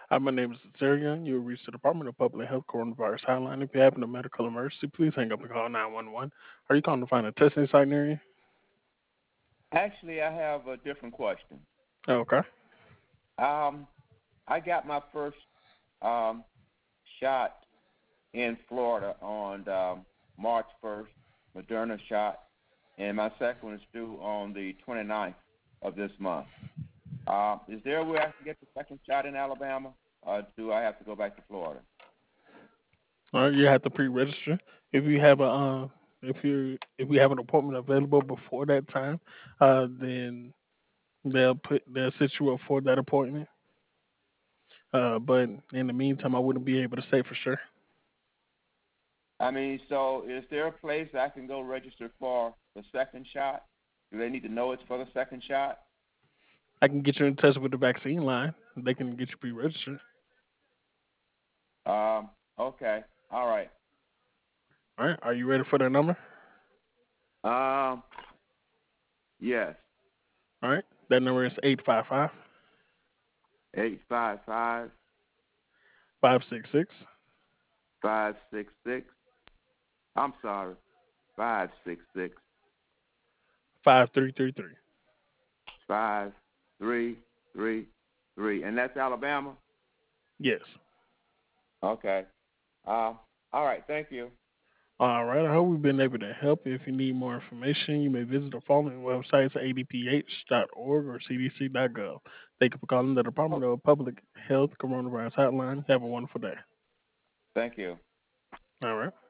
Hi, my name is Zarian. You will reach the Department of Public Health Coronavirus Hotline. If you have a medical emergency, please hang up and call 911. Are you calling to find a testing site near you? Actually, I have a different question. Okay. Um, I got my first um, shot in Florida on March 1st, Moderna shot, and my second one is due on the 29th of this month. Is there a way I can get the second shot in Alabama, or do I have to go back to Florida? You have to pre-register. If you have a if you have an appointment available before that time, then they'll set you up for that appointment. But in the meantime, I wouldn't be able to say for sure. I mean, so is there a place I can go register for the second shot? Do they need to know it's for the second shot? I can get you in touch with the vaccine line. They can get you pre-registered. Okay, all right. All right. Are you ready for their number? Um, yes, All right. That number is 855 855 566 566. I'm sorry, 566 5333. 5333. And that's Alabama? Yes. Okay. Um, all right, thank you. All right. I hope we've been able to help. If you need more information, you may visit the following websites: adph.org or cdc.gov. Thank you for calling the Oh, Department of Public Health Coronavirus Hotline. Have a wonderful day. thank you. All right.